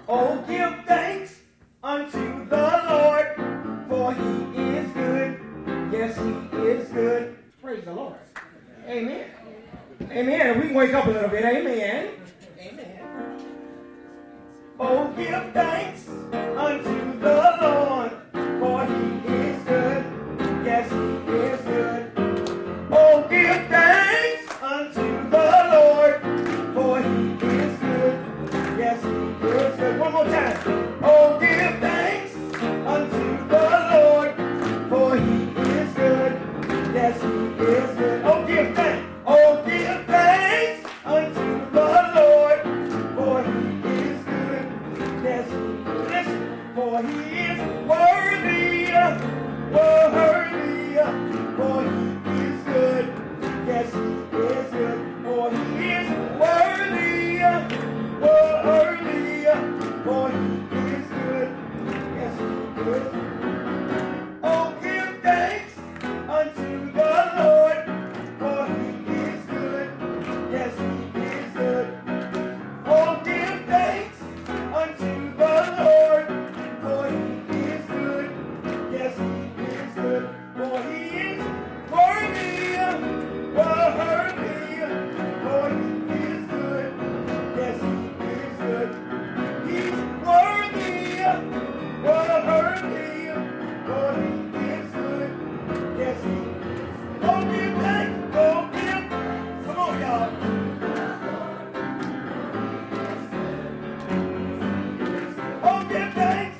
Oh, give thanks unto the Lord, for he is good. Yes, he is good. Praise the Lord. Amen. Amen. We can wake up a little bit. Amen. Amen. Oh, give thanks unto the Lord, for he is good. Yes, he is good. Oh, give thanks unto the Lord, for he is good. Yes, he is good. One more time. Oh, give thanks unto the Lord, for he is good. Yes, he is good. Oh, give thanks. Oh, give thanks unto the Lord, for he is good. Yes, he is. Listen, for he is worthy, worthy, for he is good. Yes, he is good. For he is worthy, worthy, for he is good. Yes, he is. Oh, give thanks unto the Lord, for he is good. Yes, he is good. Oh, give thanks unto the Lord, for he is good. Yes, he is good. For he is worthy, worthy, for he is good. Yes, he is good. He's worthy, worthy, for he is good. Yes, he is. Oh, give thanks. Oh, give. Come on, y'all. Oh, give thanks.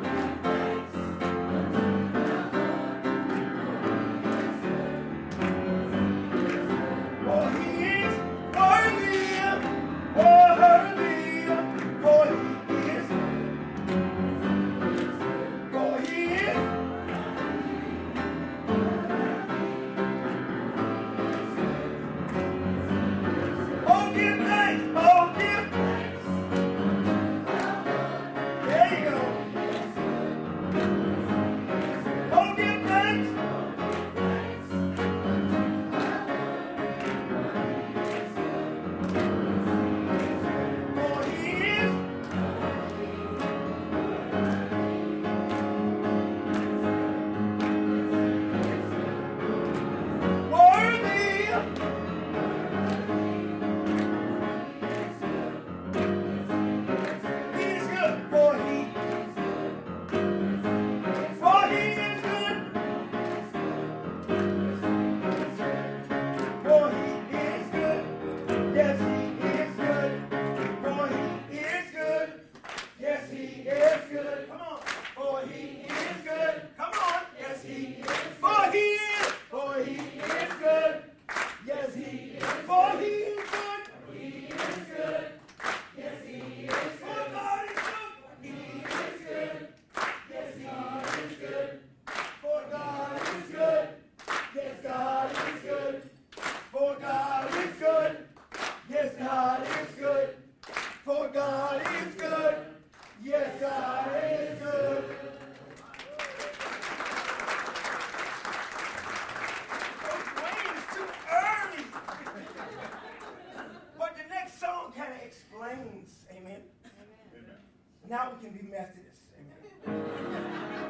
For he is worthy, worthy, for he is, for he is. Oh, give thanks. Oh, give. There you go. Oh, give thanks. For he is worthy. He is good. For he is good. For he is good. Yes, he is good. For he is good. Yes, he is good. Come on. For he is good. Come on. Yes, he is. For he is. For he is good. Yes, he is. For he is good. He is good. Yes, he is. For God is good. He is good. Yes, he is good. For God is good. Yes, God is good. For God is good. Yes, God is good. For God is good. Yes, God is good. Wayne is too early. But the next song kind of explains. Amen. Amen. Now we can be Methodists. Amen.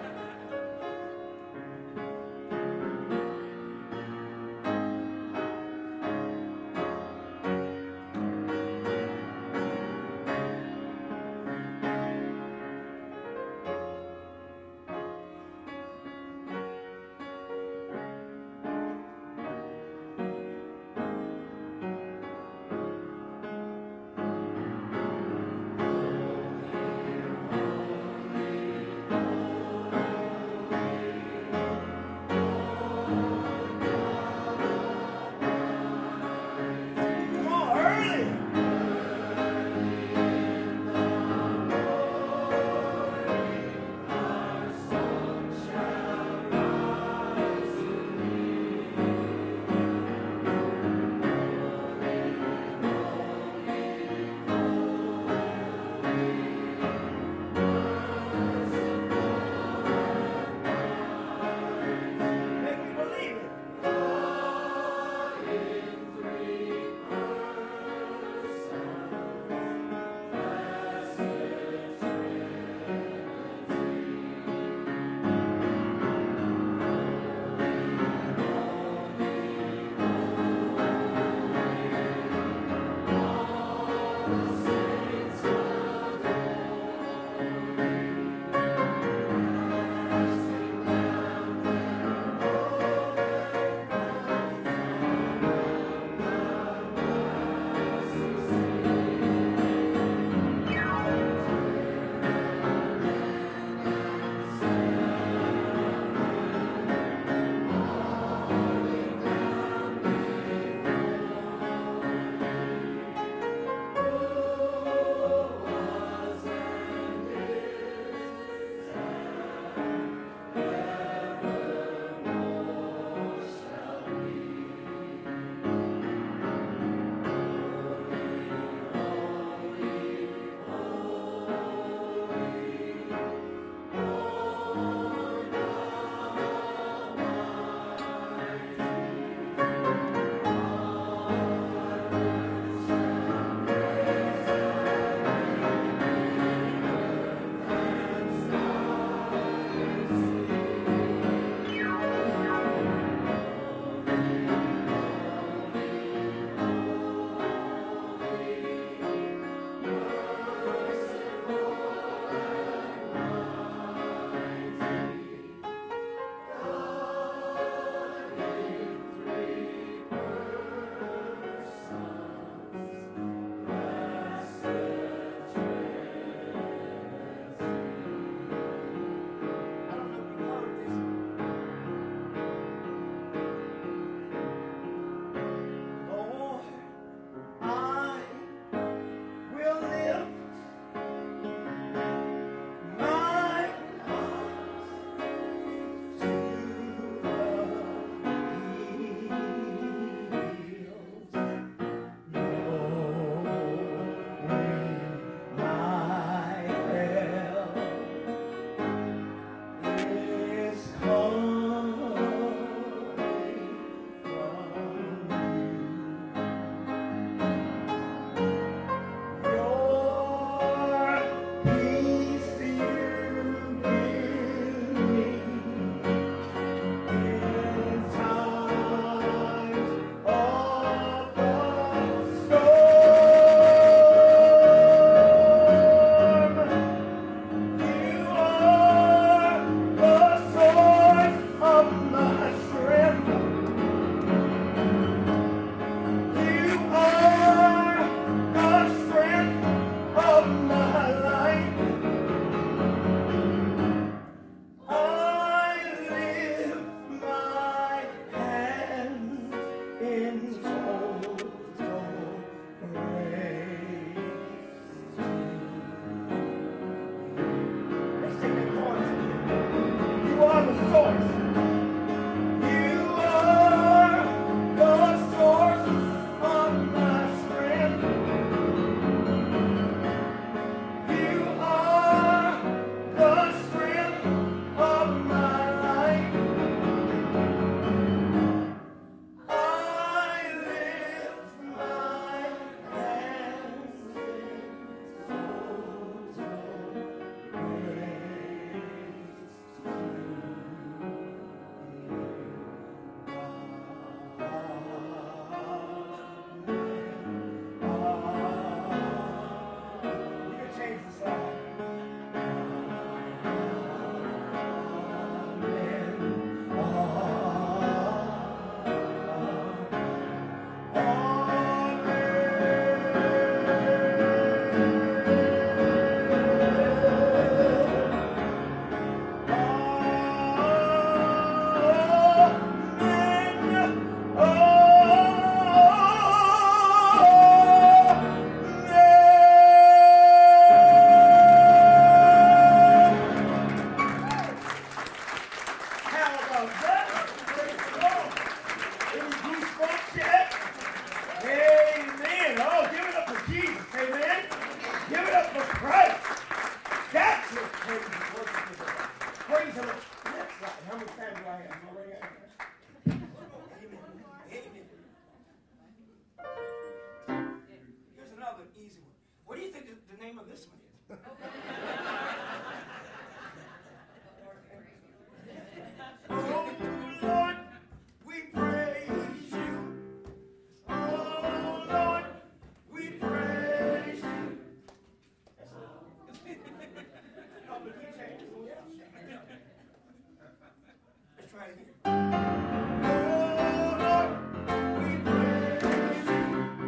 Let's try it again. Oh, Lord, we praise you.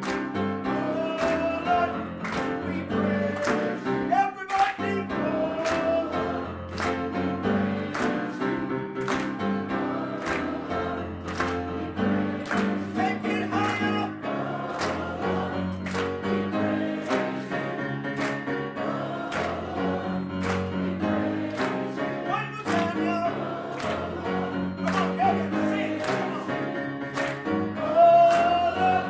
Oh, Lord, we praise you. Everybody, oh, Lord, we praise you. Take it higher. One more time, y'all. Come on, y'all get to sing. Come on. Oh, Lord.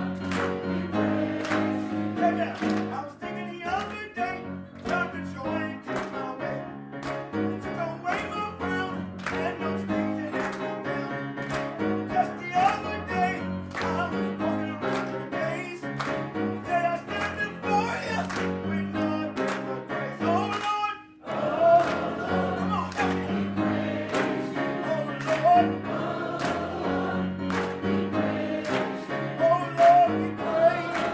Check it out. I was thinking the other day, Dr. Joy came my way. He took away my frown and those things that had me down. Just the other day, I was walking around in a daze. Said I stand before you with nothing but praise. Oh, Lord. Oh, come on, help me. Oh, Lord. Oh, Lord, we praise you.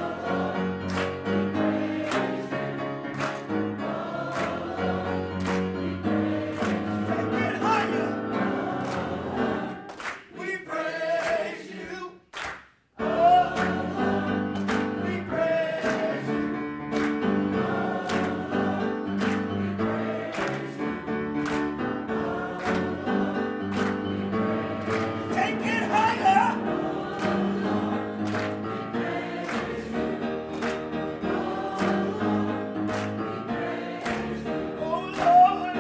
Take it higher. We praise you. Oh, we praise you. Take it higher. Oh, Lord.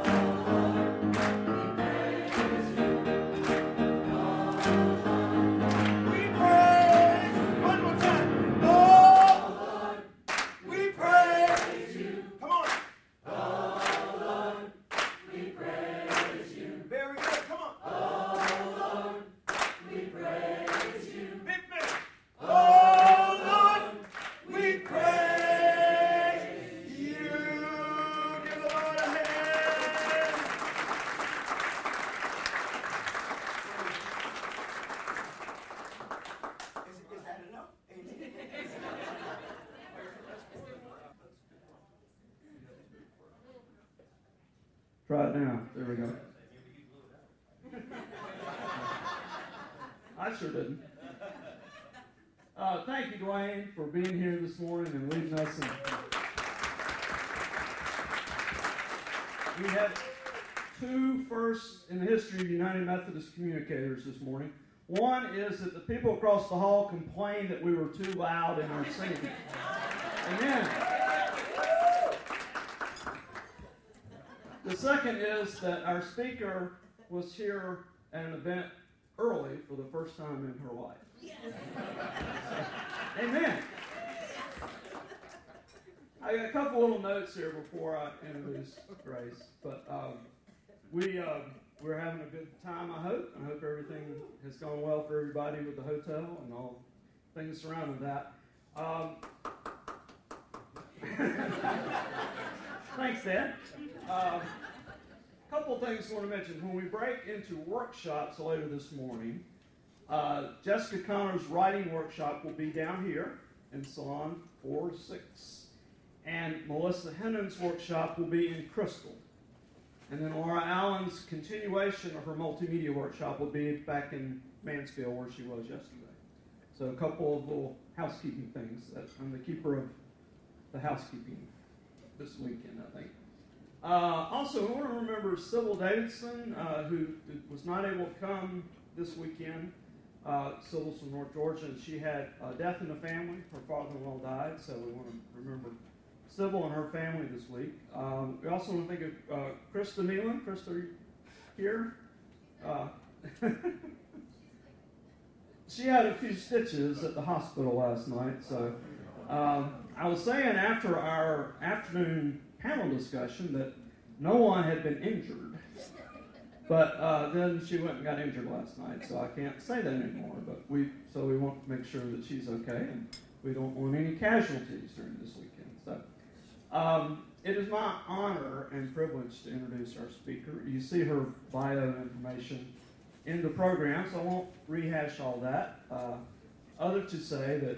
We praise you. One more time. Oh, we praise you. Come on. Very good. Come on. Big man. Oh, Lord, we praise you. Give the Lord a hand. Is that enough? Amen. Try it now. There we go. I sure didn't. Thank you, Dwayne, for being here this morning and leading us. We had two firsts in the history of United Methodist Communicators this morning. One is that the people across the hall complained that we were too loud in our singing. Amen. The second is that our speaker was here at an event early for the first time in her life. Amen. I got a couple little notes here before I introduce Grace, but we're having a good time, I hope. I hope everything has gone well for everybody with the hotel and all things surrounding that. Thanks, Dad. Couple things I want to mention. When we break into workshops later this morning, Jessica Connor's writing workshop will be down here in Salon 4-6. And Melissa Hennon's workshop will be in Crystal. And then Laura Allen's continuation of her multimedia workshop will be back in Mansfield where she was yesterday. So a couple of little housekeeping things. I'm the keeper of the housekeeping this weekend, I think. Also, we want to remember Sybil Davidson, who was not able to come this weekend. Sybil's from North Georgia, and she had a death in the family. Her father-in-law died, so we want to remember Sybil and her family this week. We also want to think of Krista Nealon. Krista, are you here? She had a few stitches at the hospital last night, so I was saying after our afternoon panel discussion that no one had been injured, but then she went and got injured last night, so I can't say that anymore. But we want to make sure that she's okay, and we don't want any casualties during this weekend. So it is my honor and privilege to introduce our speaker. You see her bio information in the program, so I won't rehash all that. Other to say that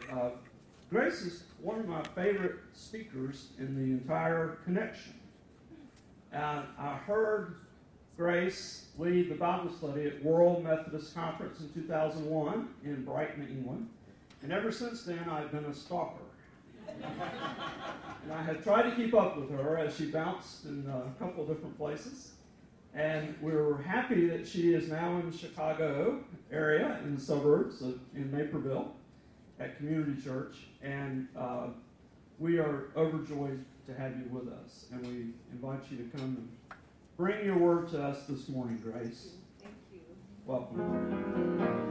Grace is one of my favorite speakers in the entire connection. And I heard Grace lead the Bible study at World Methodist Conference in 2001 in Brighton, England. And ever since then, I've been a stalker. And I have tried to keep up with her as she bounced in a couple of different places. And we're happy that she is now in the Chicago area, in the suburbs in Naperville, at Community Church. And we are overjoyed to have you with us. And we invite you to come and bring your word to us this morning, Grace. Thank you. Welcome.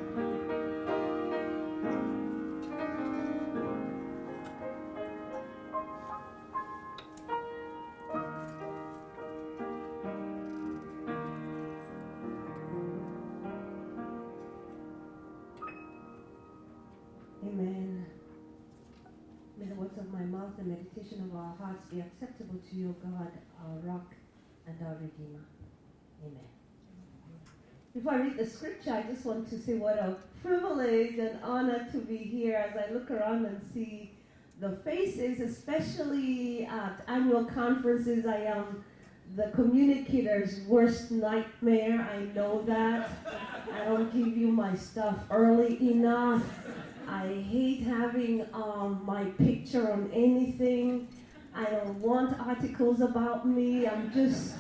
Amen. May the words of my mouth and meditation of our hearts be acceptable to you, God, our rock and our Redeemer. Amen. Before I read the scripture, I just want to say what a privilege and honor to be here as I look around and see the faces, especially at annual conferences. I am the communicator's worst nightmare. I know that. I don't give you my stuff early enough. I hate having my picture on anything. I don't want articles about me. I'm just,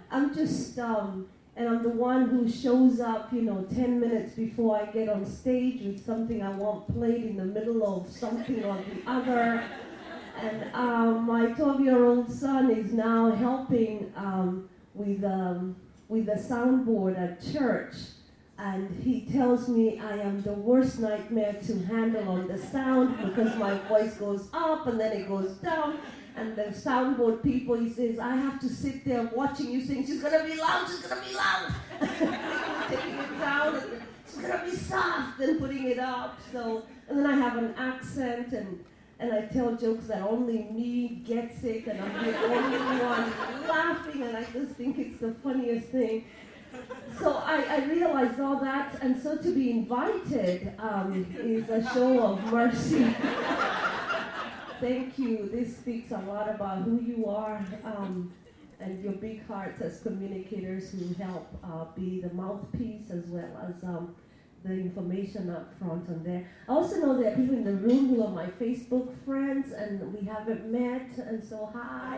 and I'm the one who shows up, 10 minutes before I get on stage with something I want played in the middle of something or the other. And my 12-year-old son is now helping with the soundboard at church. And he tells me I am the worst nightmare to handle on the sound because my voice goes up and then it goes down. And the soundboard people, he says, I have to sit there watching you sing. She's going to be loud, she's going to be loud. Taking it down, and she's going to be soft and putting it up. So, and then I have an accent and I tell jokes that only me gets it. And I'm the only one laughing. And I just think it's the funniest thing. So I realized all that, and so to be invited is a show of mercy. Thank you. This speaks a lot about who you are and your big hearts as communicators who help be the mouthpiece as well as the information up front on there. I also know there are people in the room who are my Facebook friends and we haven't met, and so hi.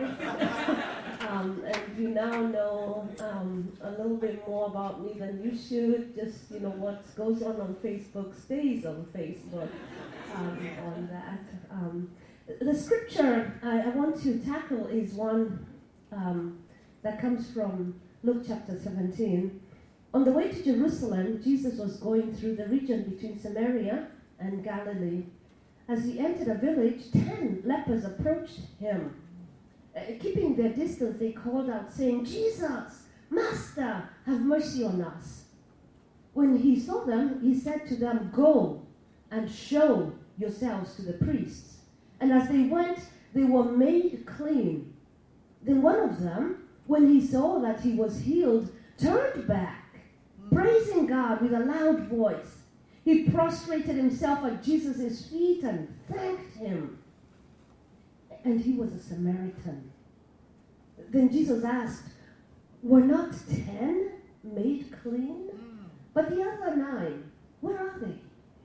And you now know a little bit more about me than you should. Just, what goes on Facebook stays on Facebook on that. The scripture I want to tackle is one that comes from Luke chapter 17. On the way to Jerusalem, Jesus was going through the region between Samaria and Galilee. As he entered a village, 10 lepers approached him. Keeping their distance, they called out, saying, Jesus, Master, have mercy on us. When he saw them, he said to them, Go and show yourselves to the priests. And as they went, they were made clean. Then one of them, when he saw that he was healed, turned back, praising God with a loud voice. He prostrated himself at Jesus' feet and thanked him. And he was a Samaritan. Then Jesus asked, Were not 10 made clean? But the other 9, where are they?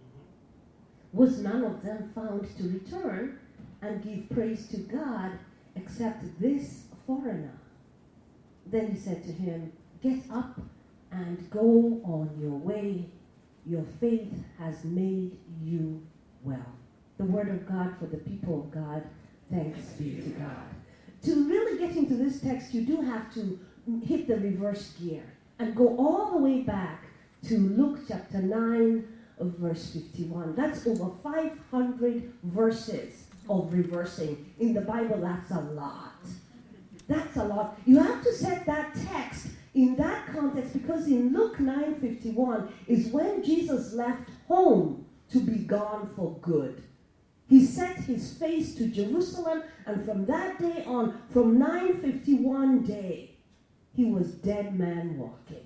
Was none of them found to return and give praise to God except this foreigner? Then he said to him, Get up and go on your way. Your faith has made you well. The word of God for the people of God. Thanks be to God. To really get into this text, you do have to hit the reverse gear and go all the way back to Luke chapter 9, verse 51. That's over 500 verses of reversing. In the Bible, that's a lot. That's a lot. You have to set that text in that context because in Luke 9:51 is when Jesus left home to be gone for good. He set his face to Jerusalem, and from that day on, from 9:51 day, he was dead man walking.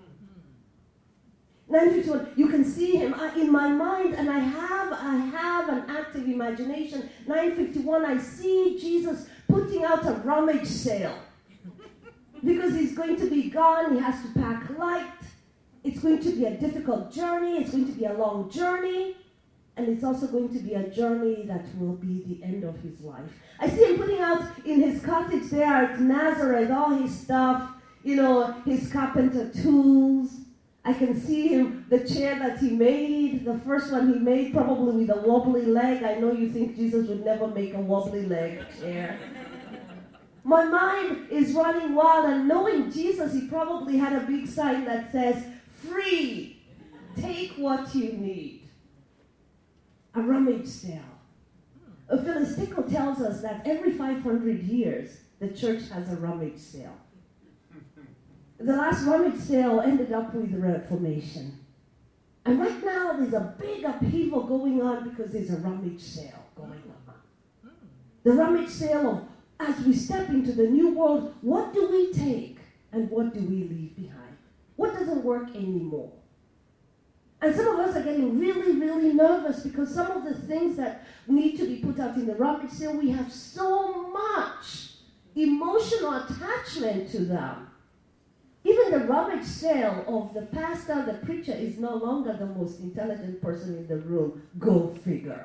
9:51, you can see him in my mind, and I have an active imagination. 9:51, I see Jesus putting out a rummage sale. because he's going to be gone, he has to pack light. It's going to be a difficult journey. It's going to be a long journey. And it's also going to be a journey that will be the end of his life. I see him putting out in his cottage there at Nazareth all his stuff, his carpenter tools. I can see him, the chair that he made, the first one he made, probably with a wobbly leg. I know you think Jesus would never make a wobbly leg chair. My mind is running wild, and knowing Jesus, he probably had a big sign that says, "Free, take what you need." A rummage sale. Phyllis Tickle tells us that every 500 years, the church has a rummage sale. The last rummage sale ended up with the Reformation. And right now, there's a big upheaval going on because there's a rummage sale going on. The rummage sale of, as we step into the new world, what do we take and what do we leave behind? What doesn't work anymore? And some of us are getting really, really nervous because some of the things that need to be put out in the rummage sale, we have so much emotional attachment to them. Even the rummage sale of the pastor, the preacher, is no longer the most intelligent person in the room. Go figure.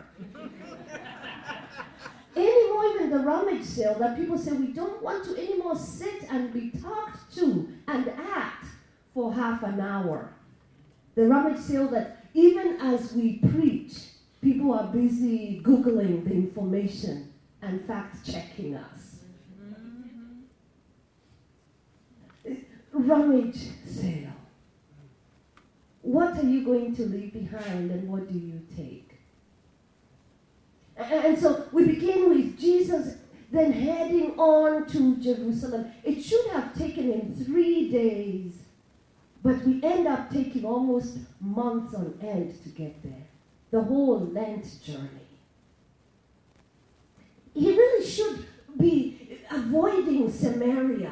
Anymore, even the rummage sale that people say we don't want to anymore sit and be talked to and at for half an hour. The rummage sale that even as we preach, people are busy Googling the information and fact-checking us. Rummage sale. What are you going to leave behind and what do you take? And so we begin with Jesus then heading on to Jerusalem. It should have taken him 3 days. But we end up taking almost months on end to get there. The whole Lent journey. He really should be avoiding Samaria.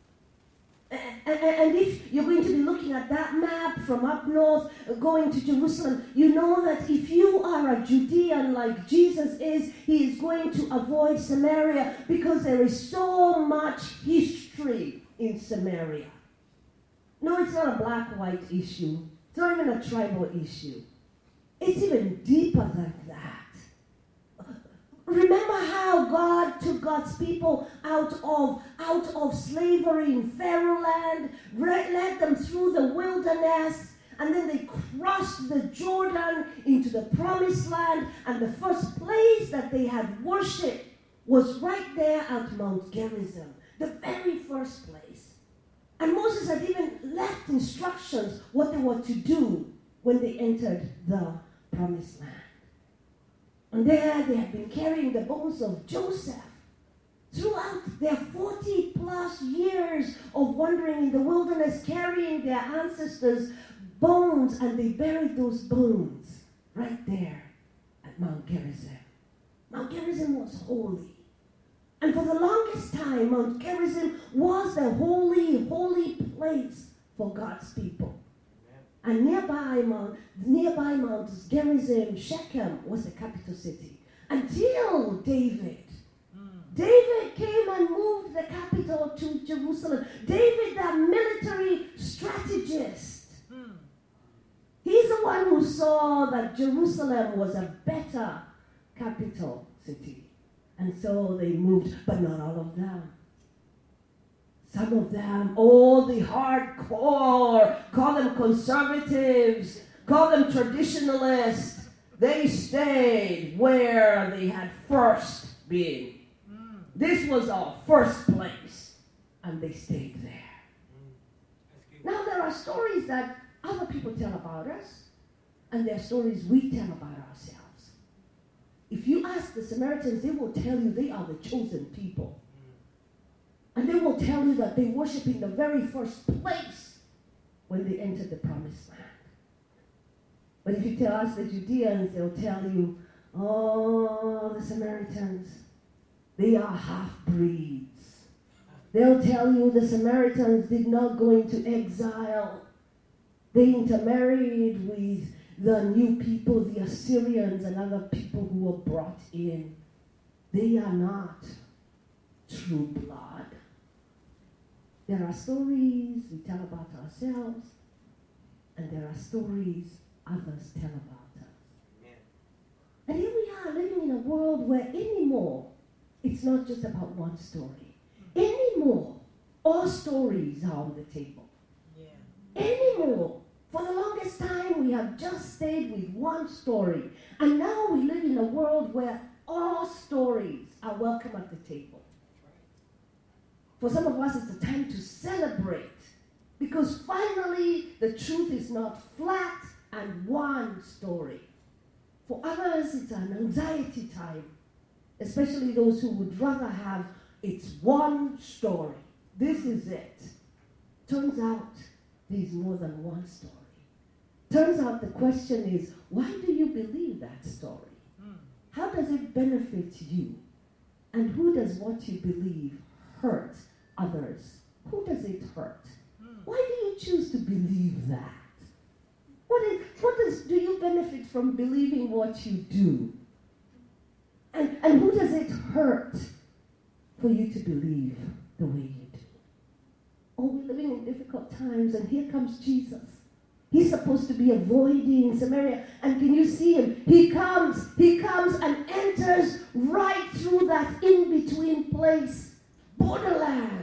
And if you're going to be looking at that map from up north, going to Jerusalem, you know that if you are a Judean like Jesus is, he is going to avoid Samaria because there is so much history in Samaria. No, it's not a black-white issue. It's not even a tribal issue. It's even deeper than that. Remember how God took God's people out of slavery in Pharaoh land, led them through the wilderness, and then they crossed the Jordan into the promised land, and the first place that they had worshipped was right there at Mount Gerizim, the very first place. And Moses had even left instructions what they were to do when they entered the promised land. And there they had been carrying the bones of Joseph throughout their 40 plus years of wandering in the wilderness, carrying their ancestors' bones, and they buried those bones right there at Mount Gerizim. Mount Gerizim was holy. And for the longest time, Mount Gerizim was the holy, holy place for God's people. And nearby Mount Gerizim, Shechem was the capital city. Until David. David came and moved the capital to Jerusalem. David, the military strategist. He's the one who saw that Jerusalem was a better capital city. And so they moved, but not all of them. Some of them, all the hardcore, call them conservatives, call them traditionalists, they stayed where they had first been. This was our first place, and they stayed there. Now there are stories that other people tell about us, and there are stories we tell about ourselves. If you ask the Samaritans, they will tell you they are the chosen people. And they will tell you that they worship in the very first place when they entered the promised land. But if you tell us the Judeans, they'll tell you, oh, the Samaritans, they are half-breeds. They'll tell you the Samaritans did not go into exile. They intermarried with the new people, the Assyrians and other people who were brought in. They are not true blood. There are stories we tell about ourselves, and there are stories others tell about us. Amen. And here we are living in a world where anymore, it's not just about one story. Anymore, all stories are on the table. Yeah. Anymore. For the longest time, we have just stayed with one story. And now we live in a world where all stories are welcome at the table. For some of us, it's a time to celebrate. Because finally, the truth is not flat and one story. For others, it's an anxiety time. Especially those who would rather have it's one story. This is it. Turns out, there's more than one story. Turns out the question is, why do you believe that story? How does it benefit you? And who does what you believe hurt others? Who does it hurt? Why do you choose to believe that? Do you benefit from believing what you do? And who does it hurt for you to believe the way you do? Oh, we're living in difficult times, and here comes Jesus. He's supposed to be avoiding Samaria, and can you see him? He comes and enters right through that in-between place. Borderland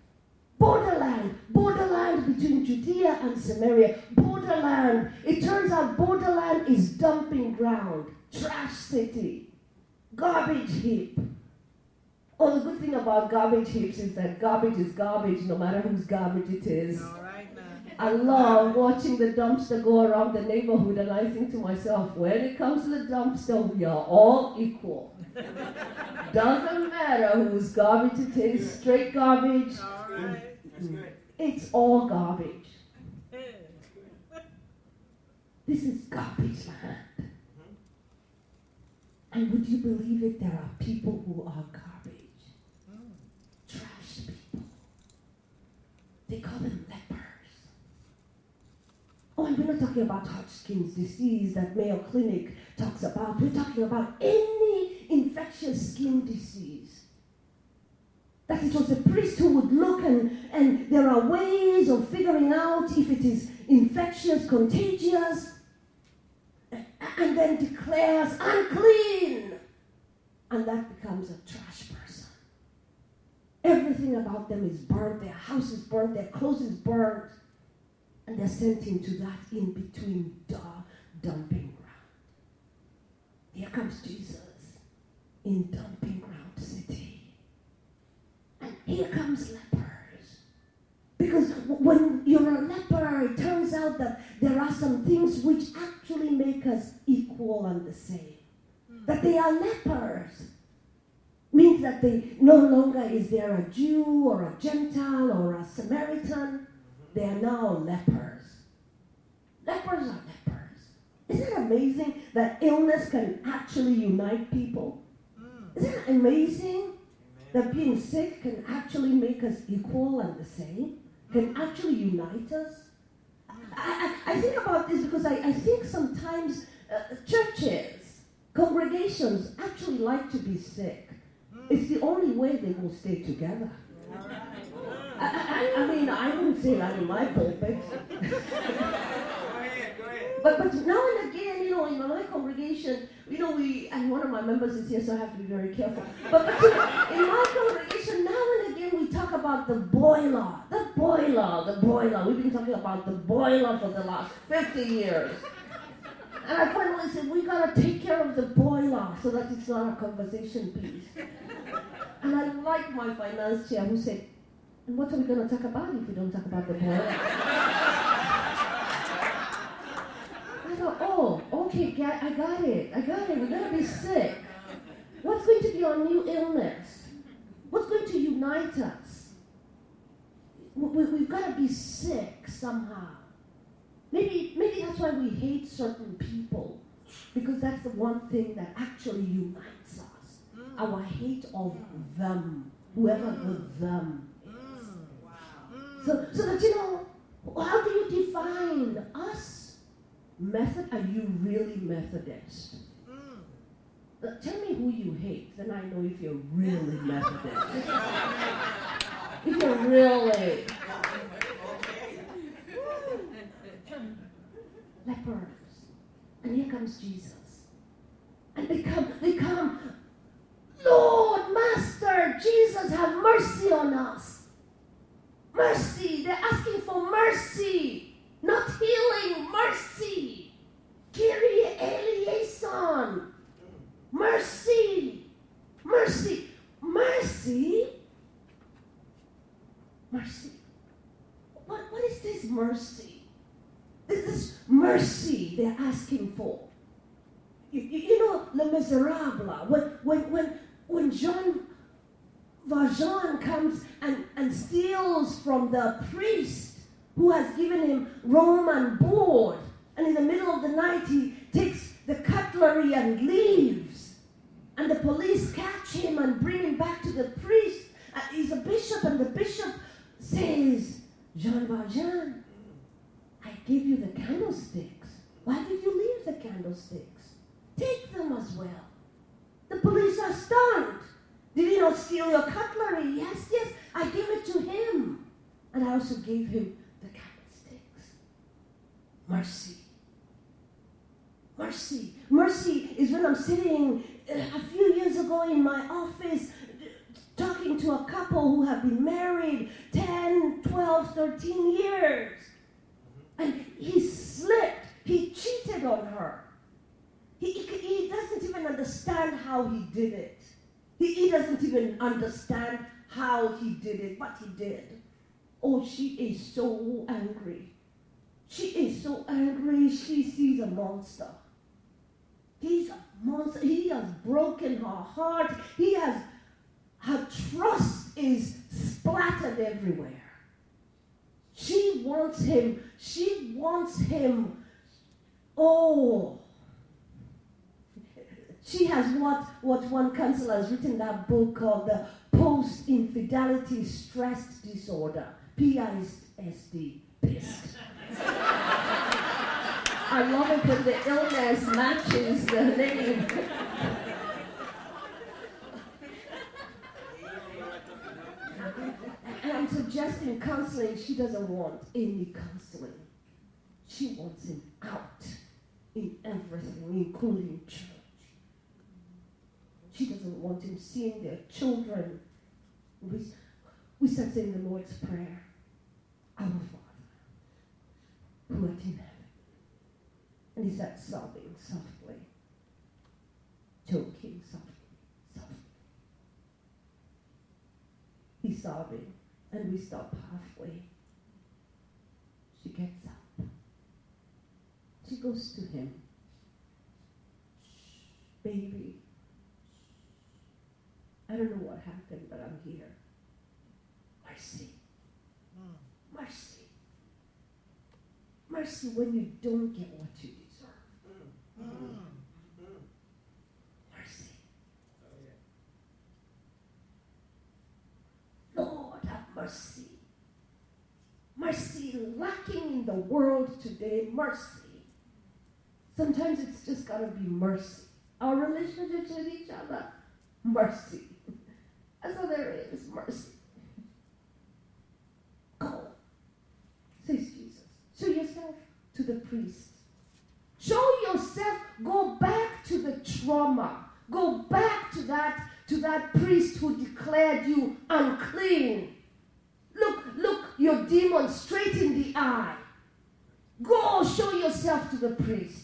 between Judea and Samaria. Borderland. It turns out borderland is dumping ground, trash city, garbage heap. Oh, the good thing about garbage heaps is that garbage is garbage no matter whose garbage it is. All right now. I love watching the dumpster go around the neighborhood, and I think to myself, when it comes to the dumpster, we are all equal. Doesn't matter whose garbage it is, straight garbage. All right. That's good. It's all garbage. This is garbage land. And would you believe it? There are people who are garbage. Trash people. They call them lepers. Oh, and we're not talking about Hodgkin's disease that Mayo Clinic talks about. We're talking about any infectious skin disease. That it was a priest who would look, and there are ways of figuring out if it is infectious, contagious, and then declares unclean. And that becomes a trash person. Everything about them is burnt, their house is burnt, their clothes is burnt, and they're sent into that in-between dumping ground. Here comes Jesus in dumping ground city. And here comes lepers. Because when you're a leper, it turns out that there are some things which actually make us equal and the same. That they are lepers means that they no longer is there a Jew or a Gentile or a Samaritan. They are now lepers. Lepers are lepers. Isn't it amazing that illness can actually unite people? Isn't it amazing that being sick can actually make us equal and the same? Can actually unite us? I think about this because I think sometimes churches, congregations actually like to be sick. It's the only way they will stay together. I mean, I wouldn't say that in my pulpit. Go ahead. But now and again, in my congregation, and one of my members is here, so I have to be very careful. But in my congregation, now and again, we talk about the boiler. The boiler. We've been talking about the boiler for the last 50 years. And I finally said, we got to take care of the boiler so that it's not a conversation piece. And I like my finance chair who said, and what are we going to talk about if we don't talk about the boiler? I thought, oh, okay, I got it. We're going to be sick. What's going to be our new illness? What's going to unite us? We've got to be sick somehow. Maybe that's why we hate certain people, because that's the one thing that actually unites us. Our hate of them, whoever the them is. So that, how do you define us? Are you really Methodist? Tell me who you hate, then I know if you're really Methodist. If you're really lepers. And here comes Jesus. And they come, Lord, Master, Jesus, have mercy on us. Mercy. They're asking for mercy, not healing, mercy. Kyrie eleison. Mercy. Mercy. Mercy. Mercy. What is this mercy? This is mercy they're asking for. You know, Les Miserables, when Jean Valjean comes and steals from the priest who has given him room and board, and in the middle of the night he takes the cutlery and leaves, and the police catch him and bring him back to the priest. He's a bishop, and the bishop says, Jean Valjean, I gave you the candlesticks. Why did you leave the candlesticks? Take them as well. The police are stunned. Did he not steal your cutlery? Yes, I gave it to him. And I also gave him the candlesticks. Mercy. Mercy. Mercy is when I'm sitting a few years ago in my office talking to a couple who have been married 10, 12, 13 years. And he slipped. He cheated on her. He doesn't even understand how he did it. He doesn't even understand how he did it, but he did. Oh, she is so angry. She is so angry. She sees a monster. He's a monster. He has broken her heart. Her trust is splattered everywhere. She wants him. She wants him. Oh. She has what one counselor has written that book called the Post-Infidelity Stress Disorder. PISD. Pissed. I love it when the illness matches the name. And I'm suggesting counseling. She doesn't want any counseling. She wants him out in everything, including church. She doesn't want him seeing their children. We start saying the Lord's Prayer. Our Father, who art in heaven. And he starts sobbing softly, choking softly. He's sobbing, and we stop halfway. She gets up. She goes to him. Baby, I don't know what happened, but I'm here. Mercy. Mercy. Mercy when you don't get what you deserve. Mercy. Lord, have mercy. Mercy lacking in the world today. Mercy. Sometimes it's just got to be mercy. Our relationships with each other. Mercy. And so there is mercy. Go, says Jesus. Show yourself to the priest. Show yourself. Go back to the trauma. Go back to that priest who declared you unclean. Look your demon straight in the eye. Go show yourself to the priest.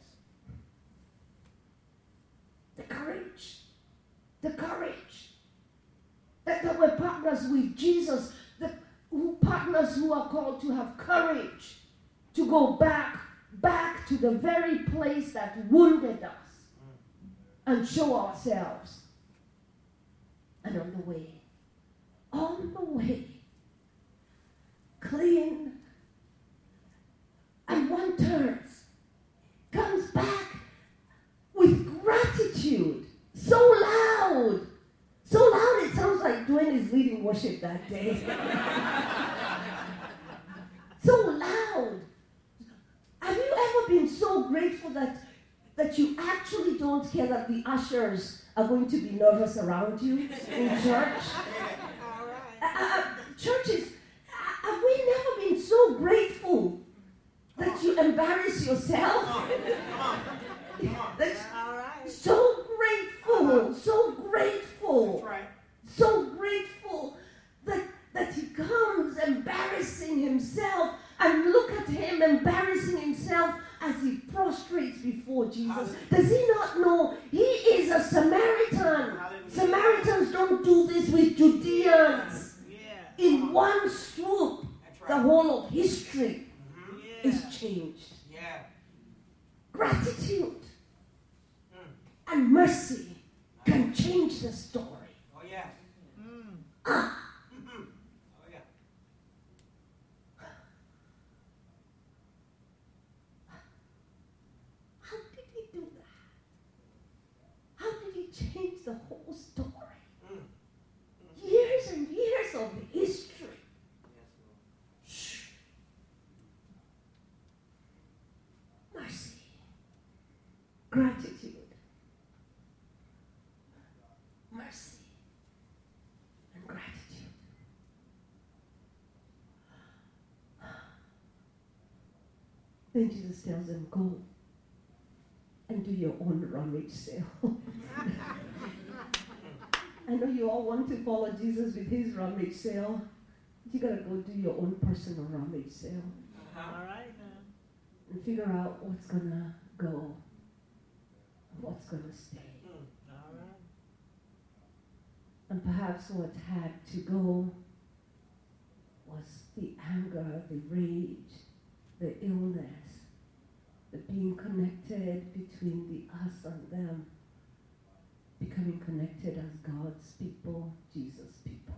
The courage. The courage. That we're partners with Jesus. Partners who are called to have courage to go back to the very place that wounded us and show ourselves. And on the way, clean, and one comes back with gratitude, so loud it sounds like Dwayne is leading worship that day. So loud. Have you ever been so grateful that you actually don't care that the ushers are going to be nervous around you in church? Churches, have we never been so grateful that you embarrass embarrass yourself. Come on. That's All right. so grateful, so grateful. That's right. So grateful that he comes embarrassing himself, and look at him embarrassing himself as he prostrates before Jesus. Does he not know he is a Samaritan? Samaritans don't do this with Judeans. Yeah. In one swoop, That's right. the whole of history Yeah. is changed. Yeah. Gratitude and mercy can change the story. Oh, yeah. Mm. Oh, yeah. How did he do that? How did he change the whole story? Years and years of history. Yes, Lord. Mercy. Gratitude. Mercy. And gratitude. Then Jesus tells them, go and do your own rummage sale. I know you all want to follow Jesus with his rummage sale. But you gotta go do your own personal rummage sale All right now. and figure out what's gonna go, and what's gonna stay. All right. And perhaps what had to go was the anger, the rage, the illness, the being connected between the us and them, becoming connected as God's people, Jesus' people.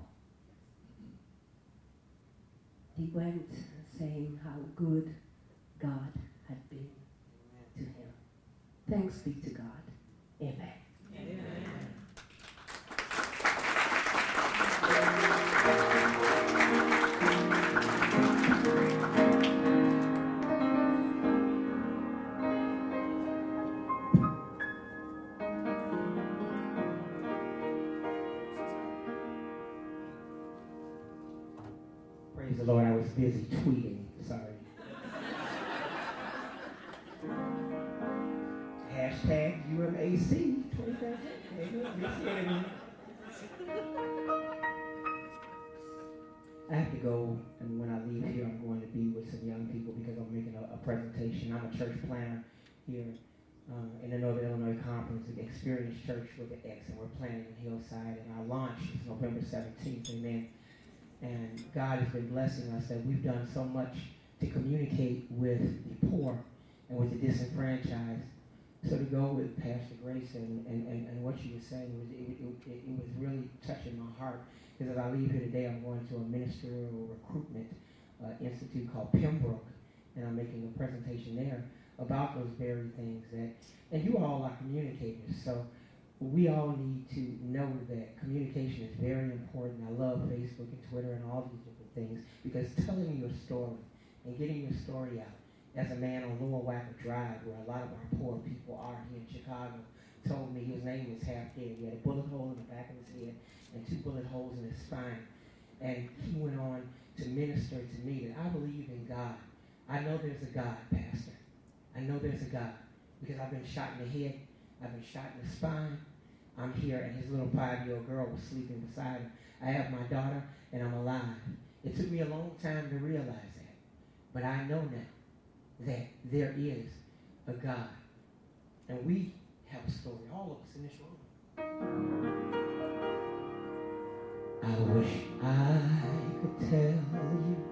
He went saying how good God had been to him. Thanks be to God. Amen. Amen. Praise the Lord. I was busy tweeting. Sorry. Hashtag UMAC 2013. I have to go, and when I leave here, I'm going to be with some young people because I'm making a presentation. I'm a church planner here in the Northern Illinois Conference, the Experience Church with the X, and we're planning in Hillside, and our launch is November 17th, amen. And God has been blessing us that we've done so much to communicate with the poor and with the disenfranchised. So to go with Pastor Grace and what she was saying, it was really touching my heart. Because as I leave here today, I'm going to a ministerial recruitment institute called Pembroke, and I'm making a presentation there about those very things. And you all are communicators, so we all need to know that communication is very important. I love Facebook and Twitter and all these different things because telling your story and getting your story out. As a man on Lower Wacker Drive, where a lot of our poor people are here in Chicago, told me his name was half dead. He had a bullet hole in the back of his head and 2 bullet holes in his spine. And he went on to minister to me that I believe in God. I know there's a God, Pastor. I know there's a God because I've been shot in the head. I've been shot in the spine. I'm here, and his little 5-year-old girl was sleeping beside him. I have my daughter, and I'm alive. It took me a long time to realize that. But I know now that there is a God. And we have a story, all of us in this room. I wish I could tell you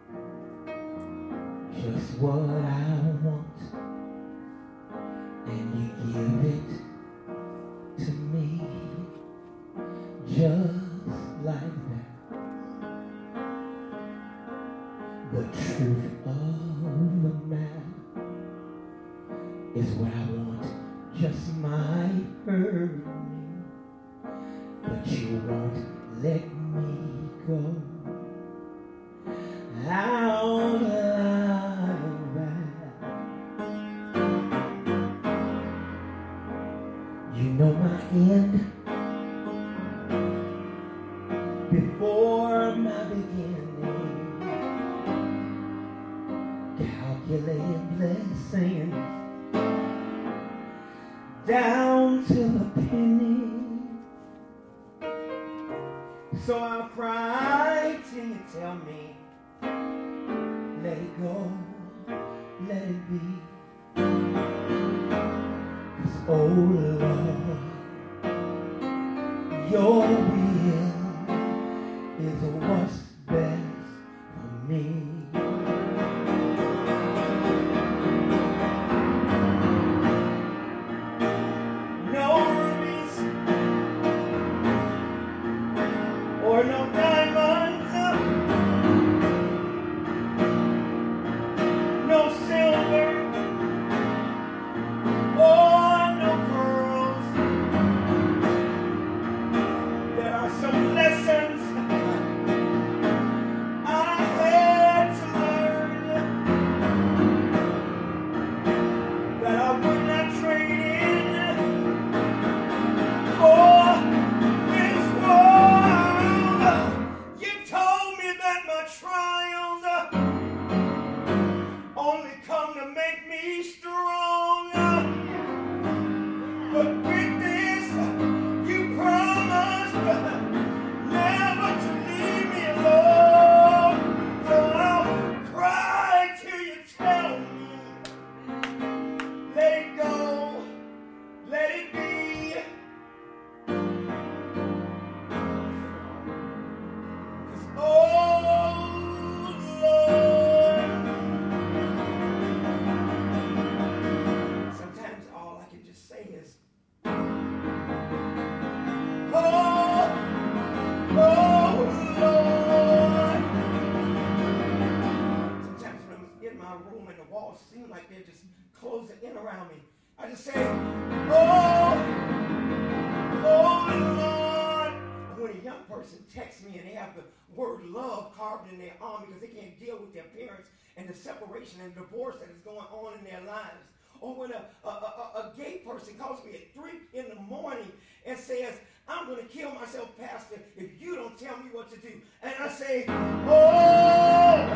just what I want, and you give it to me just like that. The truth of the matter is what I want just might hurt me, but you won't let me go out like that. You know my end before my beginning. You lay blessings down to the penny. So I'll cry till you tell me, let it go, let it be. 'Cause oh Lord, your will is what's best for me. No rubies or no diamonds, no silver or no pearls. There are some lessons I had to learn that I would not trade in for this world. You told me that my trials only come to make me strong. But with this, you promised never to leave me alone. So I'll cry till you tell me, let it go, let it be. 'Cause oh Lord, sometimes all I can just say is, oh Lord. Sometimes when I'm in my room and the walls seem like they're just closing in around me, I just say, oh Lord. When a young person texts me and they have the word love carved in their arm because they can't deal with their parents and the separation and divorce that is going on in their lives. Or when a gay person calls me at 3 in the morning and says, I'm going to kill myself, Pastor, if you don't tell me what to do. And I say, oh